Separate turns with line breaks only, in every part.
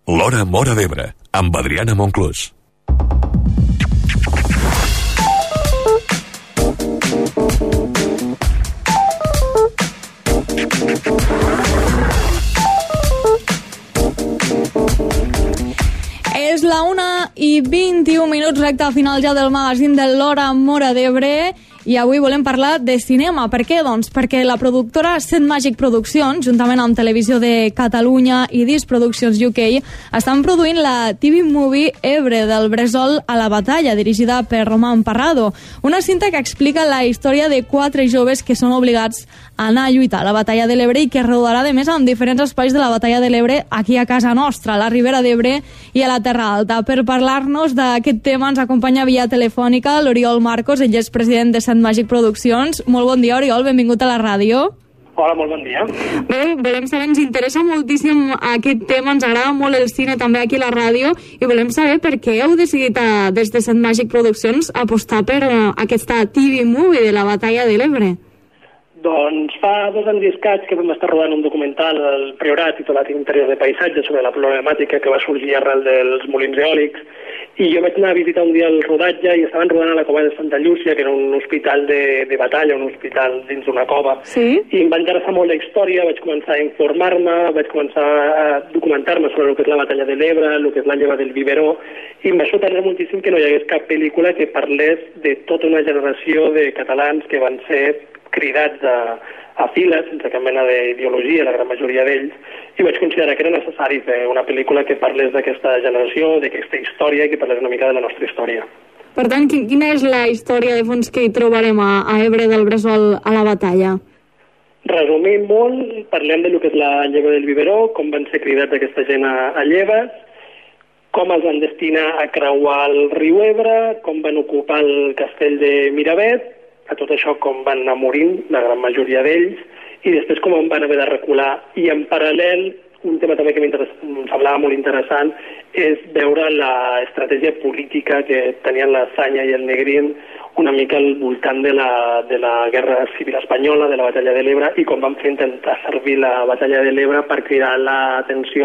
L'Hora Móra d'Ebre, amb Adriana Monclús.
És la 1:21, recta final ja del magazín de l'Hora Móra d'Ebre. I avui volem parlar de cinema. Per què? Doncs perquè la productora Set Magic Produccions, juntament amb Televisió de Catalunya i Dis Produccions UK, estan produint la TV Movie Ebre del Bressol a la batalla, dirigida per Román Parrado. Una cinta que explica la història de 4 joves que són obligats a anar a lluitar a la batalla de l'Ebre i que rodarà, de més, en diferents espais de la batalla de l'Ebre aquí a casa nostra, a la Ribera d'Ebre i a la Terra Alta. Per parlar-nos d'aquest tema ens acompanya via telefònica l'Oriol Marcos, ell és president de Set Magic Produccions. Molt bon dia, Oriol, benvingut a la ràdio.
Hola, molt bon dia.
Bé, volem saber, ens interessa moltíssim aquest tema, ens agrada molt el cine també aquí a la ràdio i volem saber per què heu decidit des de Set Magic Produccions apostar per aquesta TV Movie de la batalla de l'Ebre.
Doncs fa 2 anys i escaig que vam estar rodant un documental al Priorat titulat Interior de Paisatge sobre la problemàtica que va sorgir arrel dels molins eòlics, i jo vaig anar a visitar un dia el rodatge i estaven rodant a la cova de Santa Llúcia, que era un hospital de batalla, un hospital dins d'una cova.
Sí?
I em va interessar molt la història, vaig començar a informar-me, vaig començar a documentar-me sobre el que és la batalla de l'Ebre, el que és la lleva del biberó, i em va sorprendre moltíssim que no hi hagués cap pel·lícula que parlés de tota una generació de catalans que van ser cridats a files, sense cap mena d'ideologia, la gran majoria d'ells, i vaig considerar que era necessari fer una pel·lícula que parlés d'aquesta generació, d'aquesta història, i que parlés una mica de la nostra història.
Per tant, quina és la història de fons que hi trobarem a Ebre del Bressol a la batalla?
Resumint molt, parlem de lo que és la lleva del biberó, com van ser cridats aquesta gent a lleves, com els van destinar a creuar el riu Ebre, com van ocupar el castell de Miravet, a tot això com van anar morint, la gran majoria d'ells, i després com en van haver de recular. I en paral·lel, un tema també que em semblava molt interessant, és veure l'estratègia política que tenien la Sanya i el Negrín una mica al voltant de la Guerra Civil Espanyola, de la batalla de l'Ebre, i com van fer intentar servir la batalla de l'Ebre per cridar l'atenció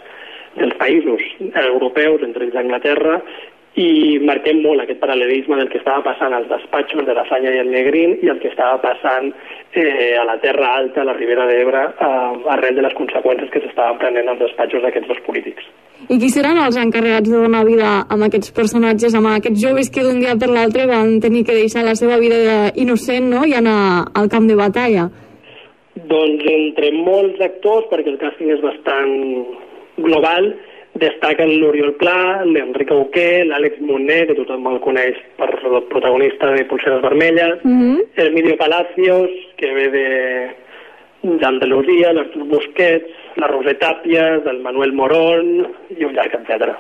dels països europeus, entre ells Anglaterra, i marquem molt aquest paral·lelisme del que estava passant als despatxos de la Sanya i el Negrín i el que estava passant a la Terra Alta, a la Ribera d'Ebre, arrel de les conseqüències que s'estaven prenent als despatxos d'aquests dos polítics.
I qui seran els encarregats de donar vida amb aquests personatges, amb aquests joves que d'un dia per l'altre van tenir que deixar la seva vida innocent, no?, i anar al camp de batalla?
Doncs entre molts actors, perquè el càsting és bastant global, destaquen l'Oriol Pla, l'Enric Auqué, l'Àlex Moner, que tothom el coneix per el protagonista de Polseres Vermelles, el Emilio Palacios, que ve d'Andalusia, l'Artur Busquets, la Roser Tàpies, el Manuel Morón i un llarg, etcètera.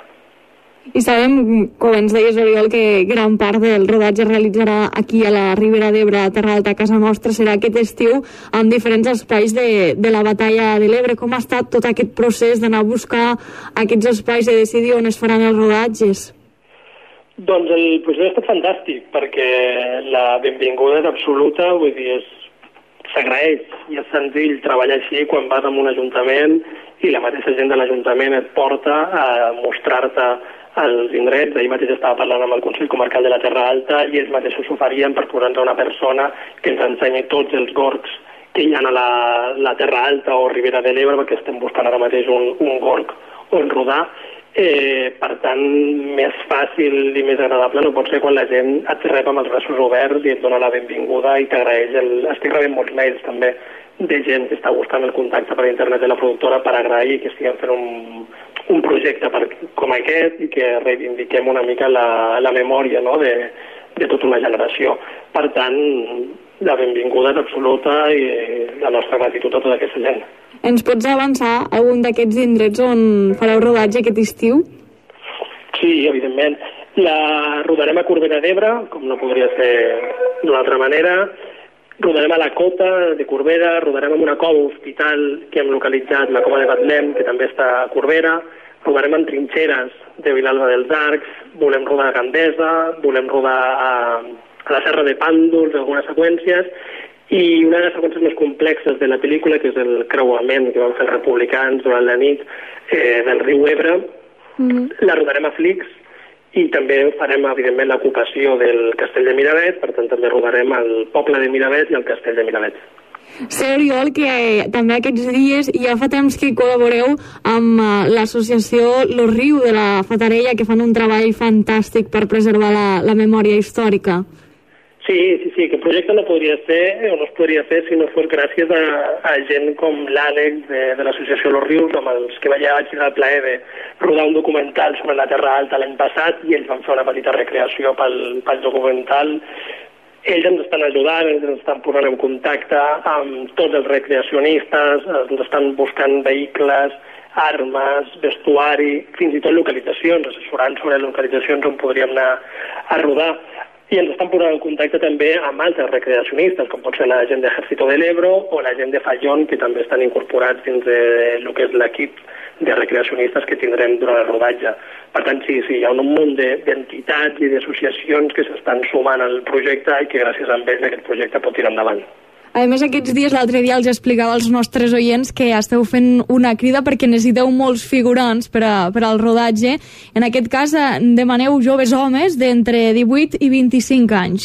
I sabem, com ens deies, Oriol, que gran part del rodatge es realitzarà aquí a la Ribera d'Ebre, a Terra Alta, a casa nostra, serà aquest estiu en diferents espais de la batalla de l'Ebre. Com ha estat tot aquest procés d'anar a buscar aquests espais i decidir on es faran els rodatges?
Doncs el procés ha estat fantàstic, perquè la benvinguda és absoluta, vull dir, s'agraeix i és senzill treballar així quan vas a un ajuntament i la mateixa gent de l'ajuntament et porta a mostrar-te els indrets. Ahir mateix estava parlant amb el Consell Comarcal de la Terra Alta i ells mateixos s'oferien per posar-nos una persona que ens ensenyi tots els gorgs que hi ha a la Terra Alta o Ribera de l'Ebre, perquè estem buscant ara mateix un gorg on rodar. Per tant, més fàcil i més agradable no pot ser quan la gent et rep amb els braços oberts i et dona la benvinguda i t'agraeix. Estic rebent molts mails també de gent que està buscant el contacte per internet de la productora per agrair que estiguem fent un projecte com aquest i que reivindiquem una mica la memòria, no?, de tota una generació. Per tant, la benvinguda és absoluta i la nostra gratitud a tota aquesta gent.
Ens pots avançar algun d'aquests indrets on fareu rodatge aquest estiu?
Sí, evidentment. La rodarem a Corbera d'Ebre, com no podria ser d'una altra manera. Rodarem a la Cota de Corbera, rodarem en una cova hospital que hem localitzat, la cova de Betlem, que també està a Corbera. Rodarem en trinxeres de Vilalba dels Arcs, volem rodar a Gandesa, volem rodar a la Serra de Pàndols, algunes seqüències, I una de les seqüències més complexes de la pel·lícula, que és el creuament que van fer els republicans durant la nit del riu Ebre, la rodarem a Flix, i també farem, evidentment, l'ocupació del castell de Miravet, per tant també rodarem el poble de Miravet i el castell de Miravet.
Sé, Oriol, que també aquests dies ja fa temps que col·laboreu amb l'associació Los Riu de la Fatarella, que fan un treball fantàstic per preservar la memòria històrica.
Sí, que el projecte no podria ser, o no es podria fer si no fos gràcies a gent com l'Àlex de l'associació Los Rius, amb els que vaig tenir el plaer de rodar un documental sobre la Terra Alta l'any passat, i ells van fer una petita recreació pel documental. Ells ens estan ajudant, ens estan posant en contacte amb tots els recreacionistes, ens estan buscant vehicles, armes, vestuari, fins i tot localitzacions, assessorant sobre localitzacions on podríem anar a rodar. I ens estan posant en contacte també amb altres recreacionistes, com pot ser la gent d'Ejército del Ebro o la gent de Fallón, que també estan incorporats dins del que és l'equip de recreacionistes que tindrem durant el rodatge. Per tant, sí, hi ha un munt d'entitats i d'associacions que s'estan sumant al projecte i que gràcies a ells aquest projecte pot tirar endavant.
A més, aquests dies, l'altre dia els explicava als nostres oients que esteu fent una crida perquè necessiteu molts figurants per al rodatge. En aquest cas, demaneu joves homes d'entre 18 i 25 anys.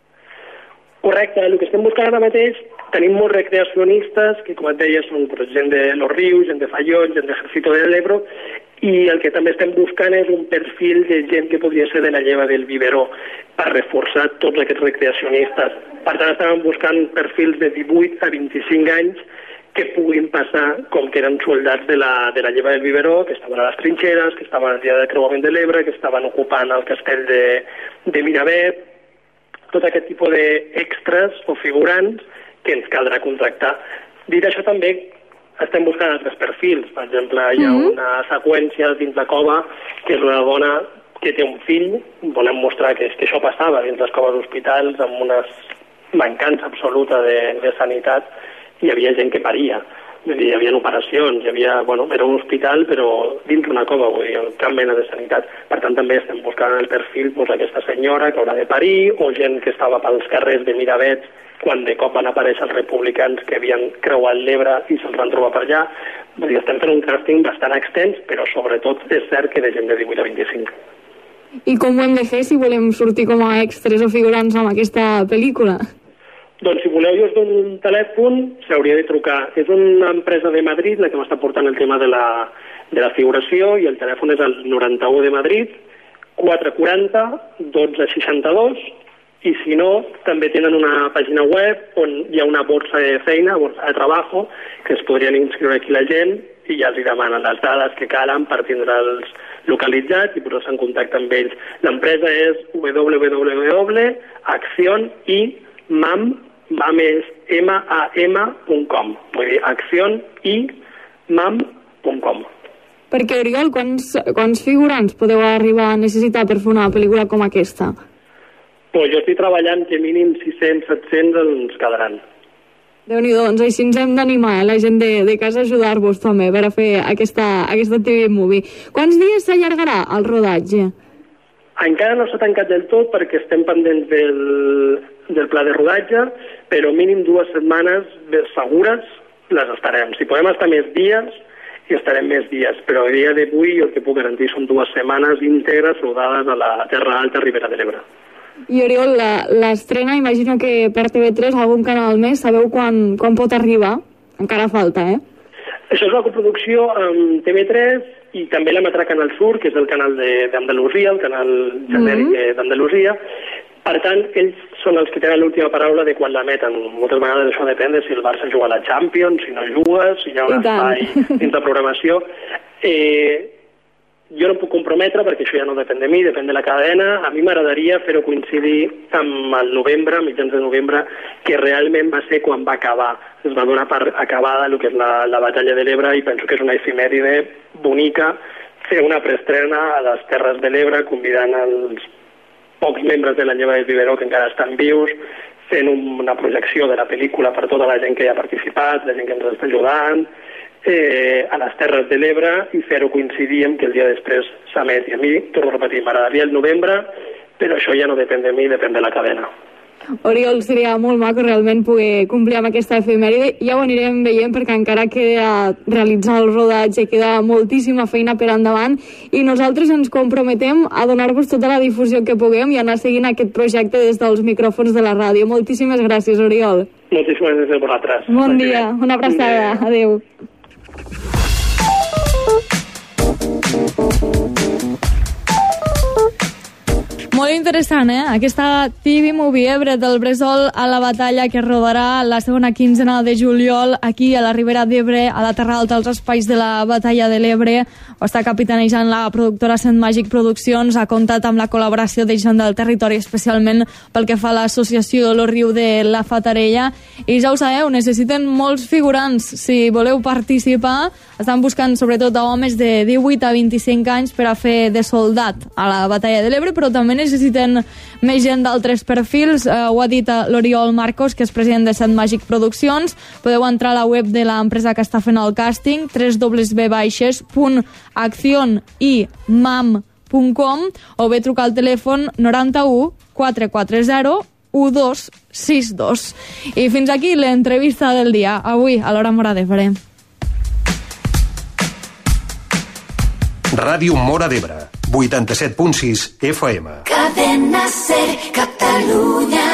Correcte, el que estem buscant ara mateix, tenim molts recreacionistes, que com et deia són gent de Los Rius, gent de Fallón, gent d'Ejército del Ebro, i el que també estem buscant és un perfil de gent que podria ser de la lleva del Biberó per reforçar tots aquests recreacionistes. Per tant, estàvem buscant perfils de 18 a 25 anys que puguin passar com que eren soldats de la lleva del Biberó, que estaven a les trinxeres, que estaven al dia de creuament de l'Ebre, que estaven ocupant el castell de Miravet, tot aquest tipus d'extras o figurants que ens caldrà contractar. Dit això, també estem buscant altres perfils. Per exemple, hi ha una seqüència dins la cova que és una dona que té un fill. Volem mostrar que això passava dins les coves d'hospitals amb una mancança absoluta de sanitat. Hi havia gent que paria. Hi havia operacions, era un hospital però dins d'una cova, cap mena de sanitat. Per tant, també estem buscant el perfil aquesta senyora que haurà de parir, o gent que estava pels carrers de Miravet quan de cop van aparèixer els republicans que havien creuat l'Ebre i se'ls van trobar per allà. Estem fent un càsting bastant extens, però sobretot és cert que de gent de 18 a 25.
I com ho hem de fer si volem sortir com a extras o figurants amb aquesta pel·lícula?
Doncs si voleu, jo us dono un telèfon, s'hauria de trucar. És una empresa de Madrid la que m'està portant el tema de la figuració, i el telèfon és el 91 de Madrid, 440 1262, i si no, també tenen una pàgina web on hi ha una borsa de feina, borsa de treball, que es podrien inscriure aquí la gent i ja els demanen les dades que calen per tindre'ls localitzats i posar-se en contacte amb ells. L'empresa és www.accionimam.com, vull dir, accionimam.com.
Perquè, Oriol, quants figurants podeu arribar a necessitar per fer una pel·lícula com aquesta?
Pues jo estic treballant que mínim 600-700 ens quedaran.
Déu-n'hi-do, doncs així ens hem d'animar la gent de casa a ajudar-vos també per a fer aquesta TV Movie. Quants dies s'allargarà el rodatge?
Encara no s'ha tancat del tot perquè estem pendents del pla de rodatge, però mínim 2 setmanes segures les estarem. Si podem estar més dies, i estarem més dies, però a dia d'avui el que puc garantir són 2 setmanes íntegres rodades a la Terra Alta, Ribera de l'Ebre.
I Oriol, l'estrena, imagino que per TV3, algun canal més, sabeu quan pot arribar? Encara falta, eh?
Això és una coproducció amb TV3 i també l'emetrà Canal Sur, que és el canal d'Andalusia, el canal genèric d'Andalusia. Per tant, ells són els que tenen l'última paraula de quan l'emeten. Moltes vegades això depèn de si el Barça juga a la Champions, si no juga, si hi ha un espai dins de programació. Jo no puc comprometre perquè això ja no depèn de mi, depèn de la cadena. A mi m'agradaria fer-ho coincidir amb el novembre, mitjans de novembre, que realment va ser quan va acabar. Es va donar per acabada el que és la batalla de l'Ebre i penso que és una efimèride bonica fer una preestrena a les Terres de l'Ebre convidant els pocs membres de la lleva del Biberó que encara estan vius, fent una projecció de la pel·lícula per tota la gent que hi ha participat, la gent que ens està ajudant, a les Terres de l'Ebre i fer-ho coincidir amb que el dia després s'emet. I a mi, torno a repetir, m'agradaria el novembre, però això ja no depèn de mi, depèn de la cadena.
Oriol, seria molt maco realment poder complir amb aquesta efemèride. Ja ho anirem veient perquè encara queda realitzar el rodatge, queda moltíssima feina per endavant i nosaltres ens comprometem a donar-vos tota la difusió que puguem i anar seguint aquest projecte des dels micròfons de la ràdio. Moltíssimes gràcies, Oriol.
Moltíssimes gràcies a vosaltres.
Bon dia, una abraçada. Adéu. Molt interessant, Aquesta TV Movie Ebre del Bressol a la batalla que rodarà la segona quinzena de juliol aquí a la Ribera d'Ebre, a la Terra Alta, als espais de la batalla de l'Ebre. Ho està capitanejant la productora Saint Magic Produccions, ha comptat amb la col·laboració de gent del territori, especialment pel que fa a l'associació Lo Riu de la Fatarella. I ja ho sabeu, necessiten molts figurants. Si voleu participar, estan buscant sobretot a homes de 18 a 25 anys per a fer de soldat a la batalla de l'Ebre, però també necessiten més gent d'altres perfils. Ho ha dit l'Oriol Marcos, que és president de Saint Magic Produccions. Podeu entrar a la web de l'empresa que està fent el càsting, www.accionimam.com, o bé trucar al telèfon 91 440 1262. I fins aquí l'entrevista del dia, avui a l'Hora Mora d'Ebre.
Ràdio Mora d'Ebre, 87.6 FM.
Cadena Ser, Catalunya.